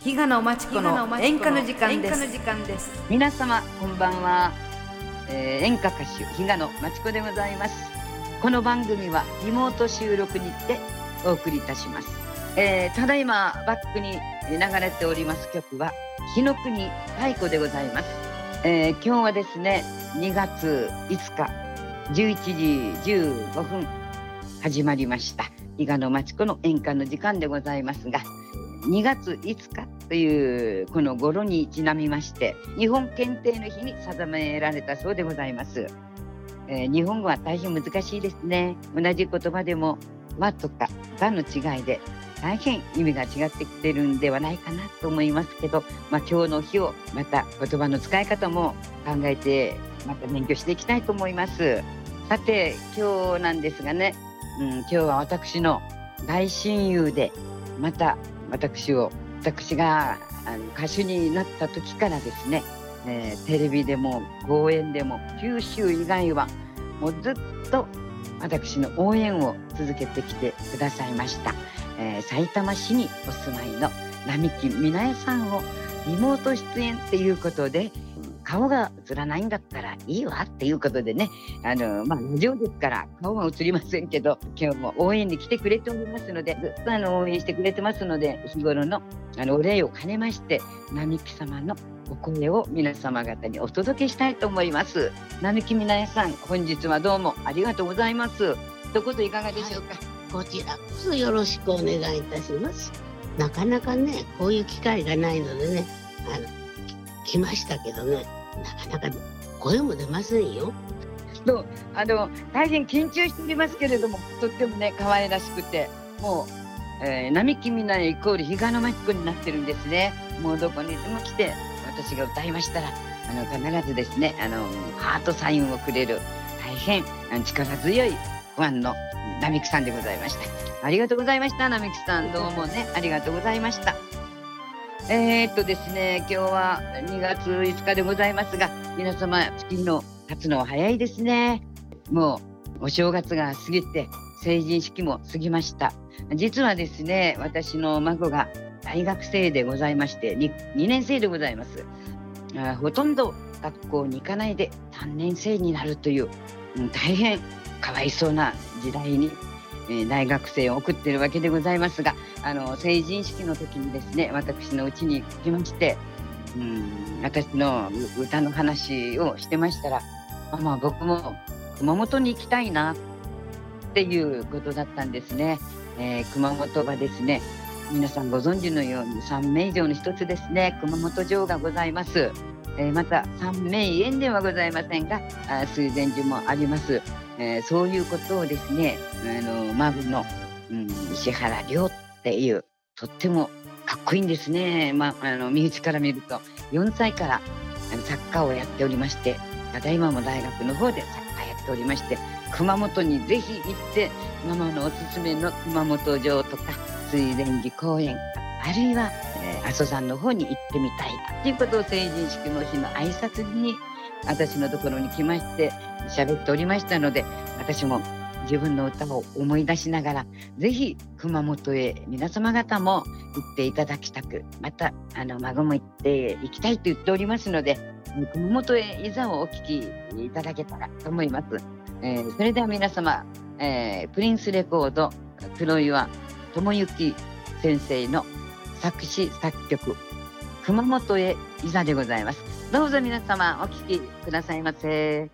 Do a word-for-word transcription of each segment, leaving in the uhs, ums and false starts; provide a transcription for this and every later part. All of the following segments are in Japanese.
比嘉の町子の演歌の時間です。 皆様こんばんは、えー、演歌歌手比嘉の町子でございます。この番組はリモート収録にてお送りいたします。えー、ただいまバックに流れております曲は日の国太鼓でございます。えー、今日はですねにがついつかじゅういちじじゅうごふん始まりました比嘉の町子の演歌の時間でございますが、にがついつかというこの語呂にちなみまして日本検定の日に定められたそうでございます。えー、日本語は大変難しいですね。同じ言葉でも和とかがの違いで大変意味が違ってきてるんではないかなと思いますけど、まあ、今日の日をまた言葉の使い方も考えてまた勉強していきたいと思います。さて今日なんですがね、うん、今日は私の大親友でまた私を私があの歌手になった時からですね、えー、テレビでも講演でも九州以外はもうずっと私の応援を続けてきてくださいました、えー、埼玉市にお住まいの並木美奈也さんをリモート出演っていうことで、顔が映らないんだったらいいわっていうことでね、あの、まあ、ラジオですから顔は映りませんけど、今日も応援に来てくれておりますので、ずっとあの応援してくれてますので、日頃のあのお礼を兼ねまして並木様のお声を皆様方にお届けしたいと思います。並木美奈也さん、本日はどうもありがとうございます。一言いかがでしょうか。 はい、こちらこそよろしくお願いいたします。なかなかねこういう機会がないのでね、あの来ましたけどね、なかなか声も出ませんよ。 そうあの大変緊張しておりますけれども、とってもね可愛らしくて、もう、えー、並木美奈也イコール比嘉の町子になってるんですね。もうどこにでも来て私が歌いましたらあの必ずですねあのハートサインをくれる大変力強いファンの並木さんでございました。ありがとうございました。並木さんどうもねありがとうございました。えー、っとですね今日はにがついつかでございますが、皆様月日の経つのは早いですね。もうお正月が過ぎて成人式も過ぎました。実はですね私の孫が大学生でございまして 2, にねん生でございます。あほとんど学校に行かないでさんねん生になるという、うん、大変かわいそうな時代に大学生を送っているわけでございますが、あの成人式の時にですね私の家に来まして、うん、私の歌の話をしてましたら、ママ僕も熊本に行きたいなっていうことだったんですね。えー、熊本はですね皆さんご存知のように三名城の一つですね、熊本城がございます。えー、また三名園ではございませんが水前寺もあります。えー、そういうことをですねあの孫の、うん、石原亮っていうとってもかっこいいんですね。まあ、あの身内から見るとよんさいからあのサッカーをやっておりまして、ただいまも大学の方でサッカーやっておりまして、熊本にぜひ行ってママのおすすめの熊本城とか水前寺公園、あるいは、えー、阿蘇山の方に行ってみたいということを成人式の日の挨拶に私のところに来まして喋っておりましたので、私も自分の歌を思い出しながらぜひ熊本へ皆様方も行っていただきたく、またあの孫も行って行きたいと言っておりますので、熊本へいざをお聞きいただけたらと思います。えー、それでは皆様、えー、プリンスレコード黒岩智之先生の作詞作曲熊本へいざでございます。どうぞ皆様お聞きくださいませ。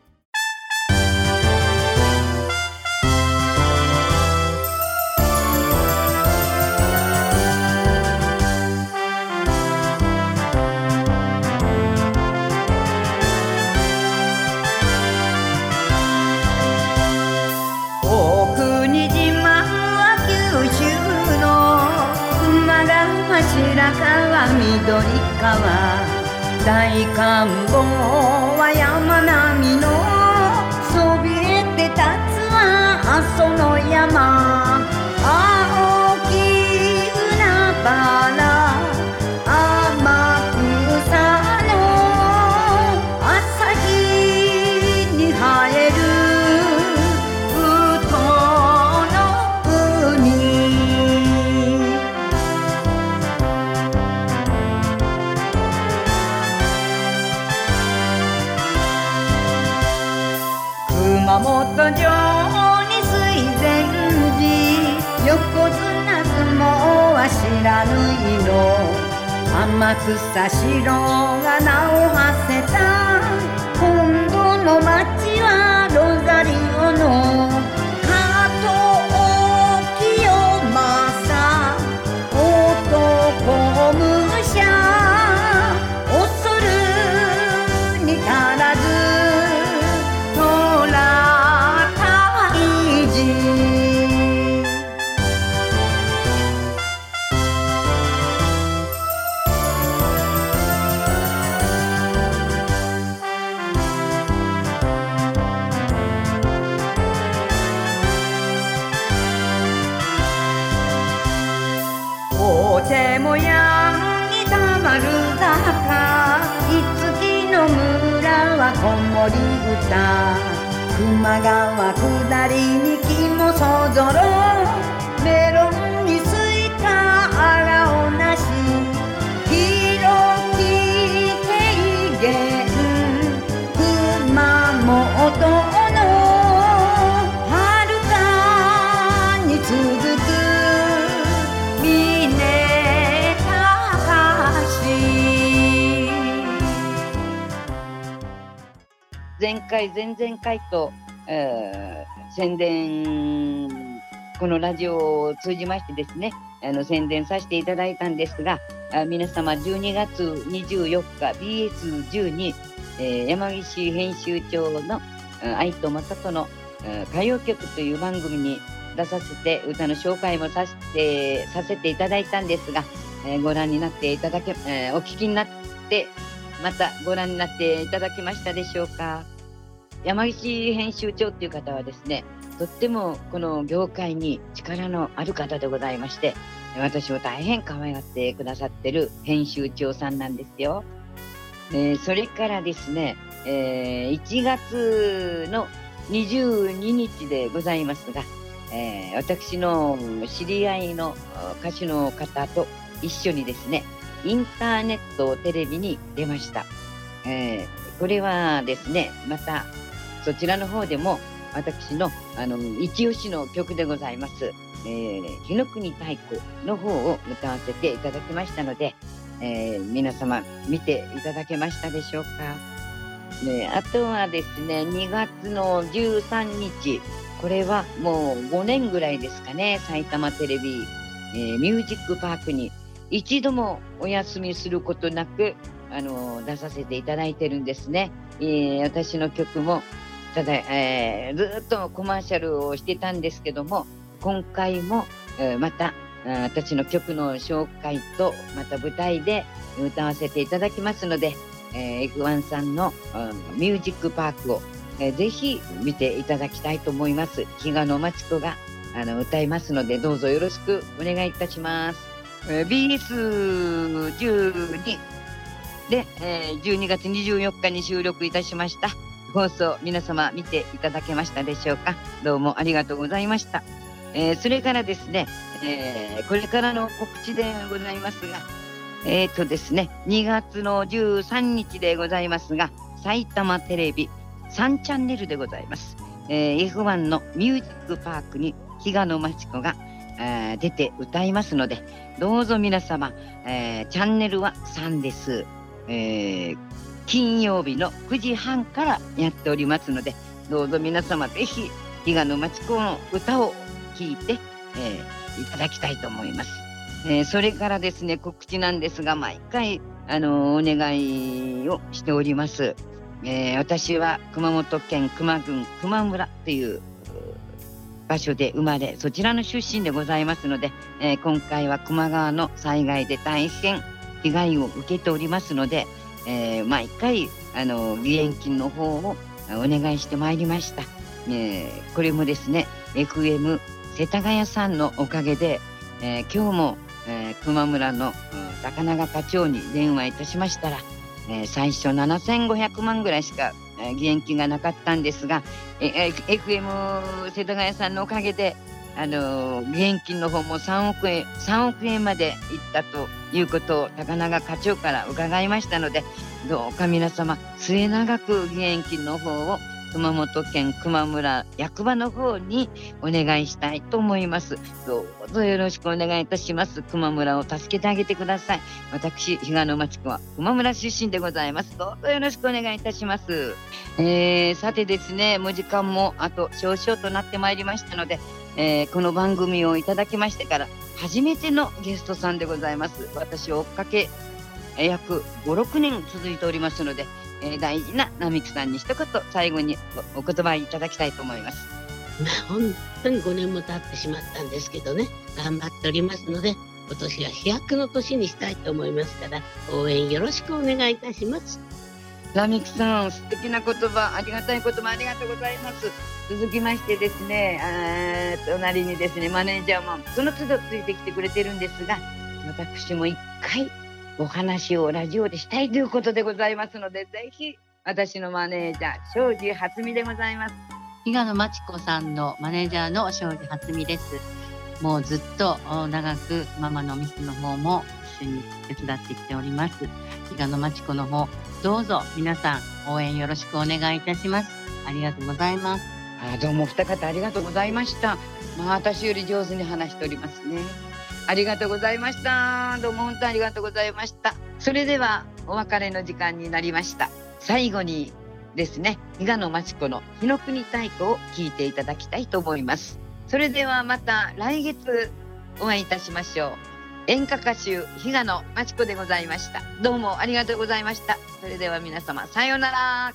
大国島は九州の馬が白川緑川、大観望は山並みのそびえて立つは阿蘇の山、青き海原天草の朝日に映えるウトの海、 本城に水前寺、横綱相撲は知らぬいの。天草四郎が名を馳せた今度の町はロザリオの加藤清正、男武者恐るに足らず虎退治。手もやにたまる坂、いつきの村は子守歌。熊川下りに肝そぞろ、メロンにスイカあらおなし。広き平原熊本のはるかに続く峰前回前々回と、えー、宣伝このラジオを通じましてですね、あの宣伝させていただいたんですが、あ皆様じゅうにがつにじゅうよっか ビーエスじゅうに、えー、山岸編集長の愛と誠の歌謡曲という番組に出させて歌の紹介もさせてさせていただいたんですが、えー、ご覧になっていただけ、えー、お聞きになってまたご覧になっていただけましたでしょうか。山岸編集長っていう方はですね、とってもこの業界に力のある方でございまして、私を大変可愛がってくださってる編集長さんなんですよ。えー、それからですね、えー、いちがつのにじゅうににちでございますが、えー、私の知り合いの歌手の方と一緒にですね、インターネットテレビに出ました。えー、これはですね、またそちらの方でも私のあの一押しの曲でございます、えー、日の国太鼓の方を歌わせていただきましたので、えー、皆様見ていただけましたでしょうか。ね、あとはですね、にがつのじゅうさんにち、これはもうごねんぐらいですかね、埼玉テレビ、えー、ミュージックパークに一度もお休みすることなくあの出させていただいてるんですね。えー、私の曲もただ、えー、ずっとコマーシャルをしてたんですけども、今回も、えー、また私の曲の紹介とまた舞台で歌わせていただきますので、えー、エフワン さんの、うん、ミュージックパークを、えー、ぜひ見ていただきたいと思います。比嘉のまちこがあの歌いますので、どうぞよろしくお願いいたします。えー、ビーエスじゅうに で、えー、じゅうにがつにじゅうよっかに収録いたしました放送、皆様見ていただけましたでしょうか。どうもありがとうございました。えー、それからですね、えー、これからの告知でございますが、えーとですね、にがつのじゅうさんにちでございますが、埼玉テレビさんチャンネルでございます。えー、エフワン のミュージックパークに比嘉のまちこが、えー、出て歌いますので、どうぞ皆様、えー、チャンネルはさんです。えー、金曜日のくじはんからやっておりますので、どうぞ皆様ぜひ比嘉のまちこの歌を聴いて、えー、いただきたいと思います。えー、それからですね、告知なんですが、毎回あのー、お願いをしております。えー、私は熊本県球磨郡球磨村という場所で生まれ、そちらの出身でございますので、えー、今回は球磨川の災害で大変被害を受けておりますので、えー、毎回あの義援金の方をお願いしてまいりました。えー、これもですね エフエム 世田谷さんのおかげで、えー、今日も、えー、球磨村の、うん、高永課長に電話いたしましたら、えー、最初ななせんごひゃくまんぐらいしか、えー、義援金がなかったんですが、えー、エフエム 世田谷さんのおかげであの義援金の方もさんおくえんさんおくえんまでいったということを高永課長から伺いましたので、どうか皆様末永く義援金の方を熊本県球磨村役場の方にお願いしたいと思います。どうぞよろしくお願いいたします。球磨村を助けてあげてください。私、比嘉野町子は球磨村出身でございます。どうぞよろしくお願いいたします。えー、さてですね、もう時間もあと少々となってまいりましたので、えー、この番組をいただきましてから初めてのゲストさんでございます。私を追っかけ約ご、ろくねん続いておりますので、えー、大事な並木さんに一言最後に お, お言葉いただきたいと思います。 まあ本当にごねんも経ってしまったんですけどね、頑張っておりますので、今年は飛躍の年にしたいと思いますから、応援よろしくお願いいたします。 並木さん、素敵な言葉、ありがたい言葉ありがとうございます。続きましてですね、えー、隣にですね、マネージャーもその都度ついてきてくれてるんですが、私も一回お話をラジオでしたいということでございますので、ぜひ私のマネージャー庄司初美でございます。 比嘉野町子さんのマネージャーの庄司初美です。もうずっと長くママのお店の方も一緒に手伝ってきております。比嘉野町子の方、どうぞ皆さん応援よろしくお願いいたします。ありがとうございます。 あ、どうも二方ありがとうございました。まあ、私より上手に話しておりますね。ありがとうございました。どうも本当ありがとうございました。それではお別れの時間になりました。最後にですね、比嘉野町子の日の国太鼓を聴いていただきたいと思います。それではまた来月お会いいたしましょう。演歌歌手比嘉野町子でございました。どうもありがとうございました。それでは皆様さようなら。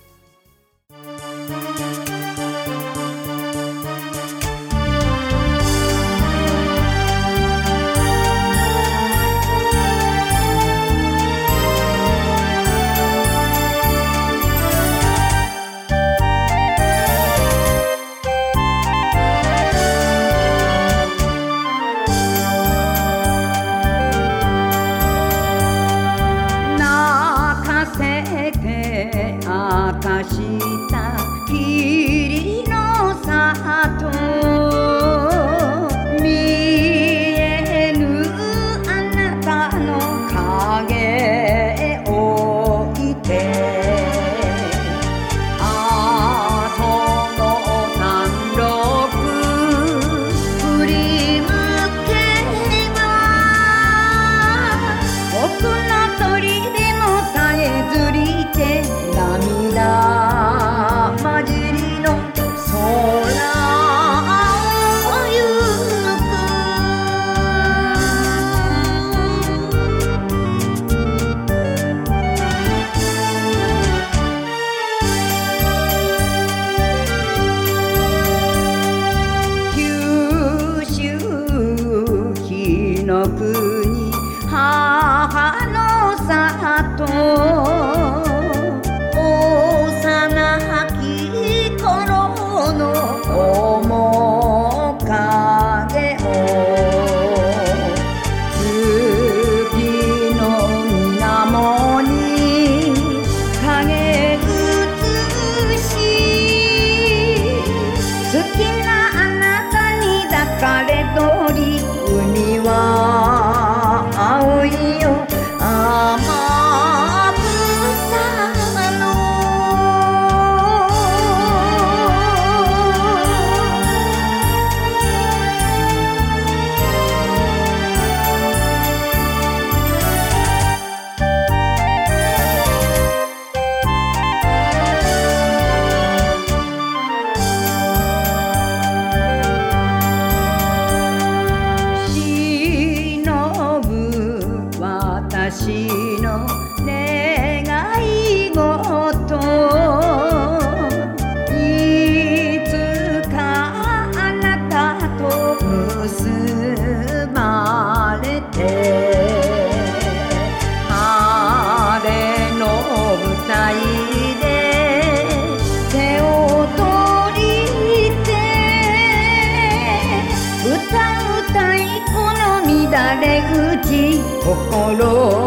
心